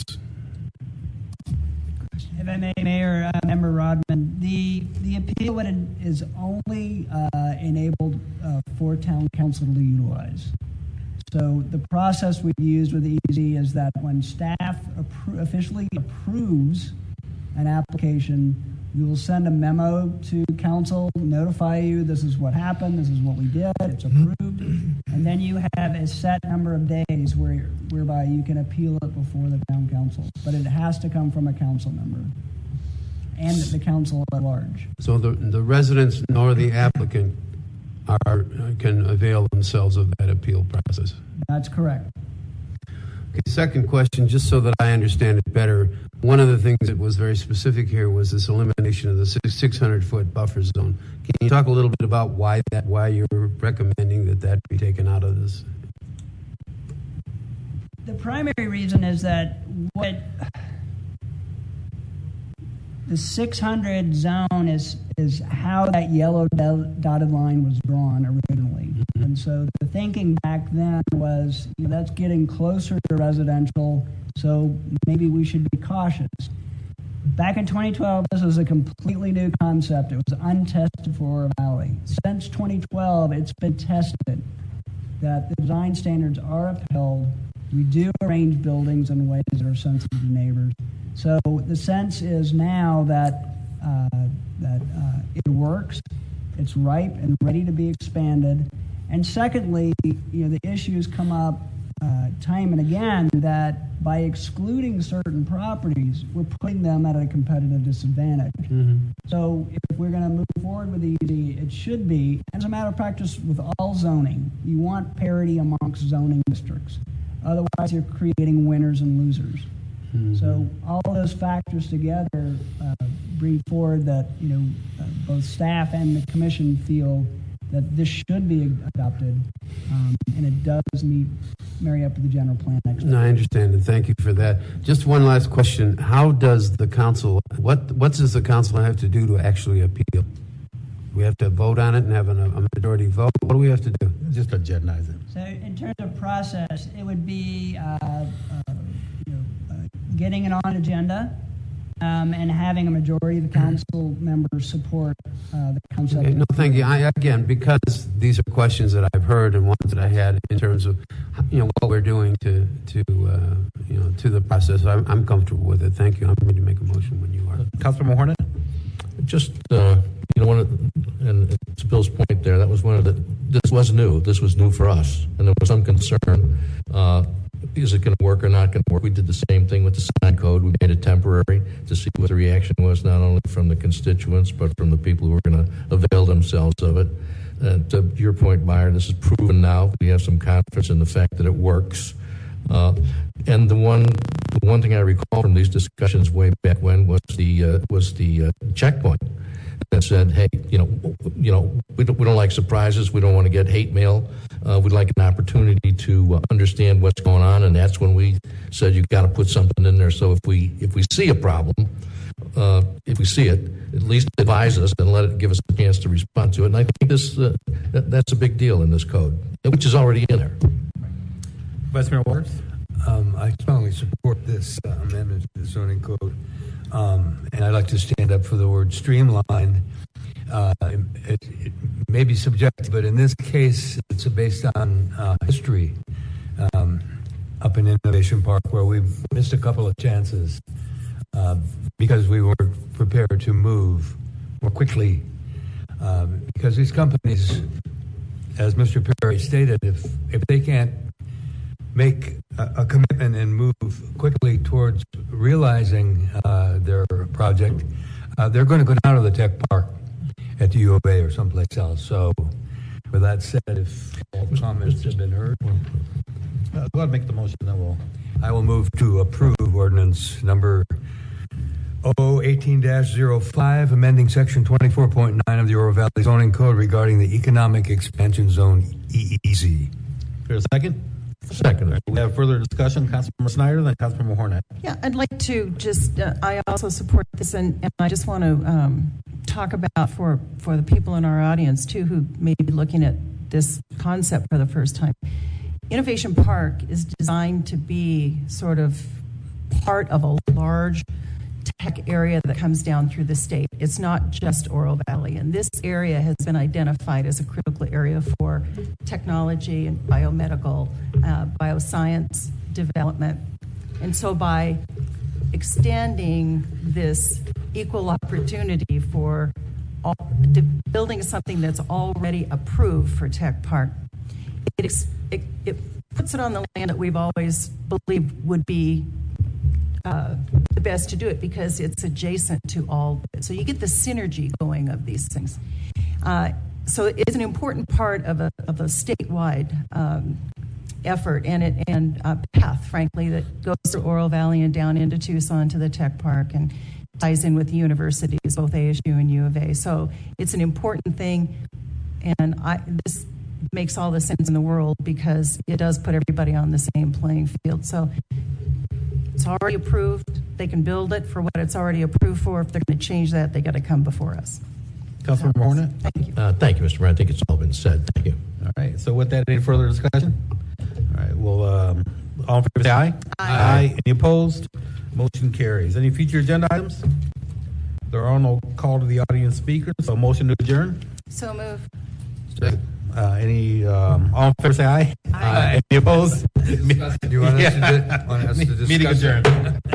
If I may, Mayor, Member Rodman, the appeal is only enabled for town council to utilize. So the process we've used with EZ is that when staff officially approves an application, we will send a memo to council, notify you this is what happened, this is what we did, it's approved, and then you have a set number of days whereby you can appeal it before the town council. But it has to come from a council member and the council at large. So the residents nor the applicant can avail themselves of that appeal process. That's correct. Okay, second question, just so that I understand it better. One of the things that was very specific here was this elimination of the 600-foot buffer zone. Can you talk a little bit about why you're recommending that be taken out of this? The primary reason is that the 600 zone is how that yellow dotted line was drawn originally. And so the thinking back then was, that's getting closer to residential, so maybe we should be cautious. Back in 2012, this was a completely new concept. It was untested for Oro Valley. Since 2012, it's been tested that the design standards are upheld. We do arrange buildings in ways that are sensitive to neighbors. So the sense is now that it works, it's ripe and ready to be expanded. And secondly, the issues come up time and again that by excluding certain properties, we're putting them at a competitive disadvantage. So if we're going to move forward with EZ, it should be, as a matter of practice with all zoning, you want parity amongst zoning districts. Otherwise, you're creating winners and losers. So all of those factors together bring forward that both staff and the commission feel that this should be adopted, and it does marry up with the general plan next year. No, I understand, and thank you for that. Just one last question: how does the council? What does the council have to do to actually appeal? We have to vote on it and have a majority vote. What do we have to do? Just agendize it. So, in terms of process, it would be getting it on agenda and having a majority of the council members support the concept. Okay, no, thank you. Again, because these are questions that I've heard and ones that I had in terms of what we're doing to the process. I'm comfortable with it. Thank you. I'm ready to make a motion when you are. Councilman Hornet. Just and to Bill's point there, that was this was new. This was new for us, and there was some concern. Is it going to work or not going to work? We did the same thing with the sign code. We made it temporary to see what the reaction was, not only from the constituents, but from the people who are going to avail themselves of it. And to your point, Meyer, this is proven now. We have some confidence in the fact that it works. And the one thing I recall from these discussions way back when was the checkpoint that said, hey, we don't like surprises. We don't want to get hate mail. We'd like an opportunity to understand what's going on, and that's when we said you've got to put something in there. So if we see a problem, if we see it, at least advise us and give us a chance to respond to it. And I think that's a big deal in this code, which is already in there. Vice Mayor Waters. I strongly support this amendment to the zoning code, and I'd like to stand up for the word streamline. It may be subjective, but in this case, it's based on history up in Innovation Park, where we missed a couple of chances because we weren't prepared to move more quickly. Because these companies, as Mr. Perry stated, if they can't make a commitment and move quickly towards realizing their project, they're going to go down to the tech park at the U of A or someplace else. So, with that said, if all comments have been heard, go ahead and make the motion, then I will move to approve ordinance number 018-05, amending section 24.9 of the Oro Valley Zoning Code regarding the Economic Expansion Zone, EEZ. For a second? Second. We have further discussion. Councilmember Snyder, then Councilmember Hornet. Yeah, I'd like to just, I also support this, and I just want to talk about for the people in our audience, too, who may be looking at this concept for the first time. Innovation Park is designed to be sort of part of a large tech area that comes down through the state. It's not just Oro Valley, and this area has been identified as a critical area for technology and biomedical, bioscience development. And so by extending this equal opportunity for building something that's already approved for Tech Park, it puts it on the land that we've always believed would be the best to do it, because it's adjacent to all. So you get the synergy going of these things. So it's an important part of a statewide effort and path, frankly, that goes through Oro Valley and down into Tucson to the Tech Park and ties in with the universities, both ASU and U of A. So it's an important thing, and this makes all the sense in the world because it does put everybody on the same playing field. So it's already approved. They can build it for what it's already approved for. If they're going to change that, they got to come before us. Councilmember Hornet? Thank you. Thank you, Mr. Mayor. I think it's all been said. Thank you. All right. So with that, any further discussion? All right. Well, all in favor say aye. Aye. Any opposed? Motion carries. Any future agenda items? There are no call to the audience speakers, so motion to adjourn. So move. Any all in favor say aye. Aye. Any opposed? Do you want us to discuss Meeting it? adjourned.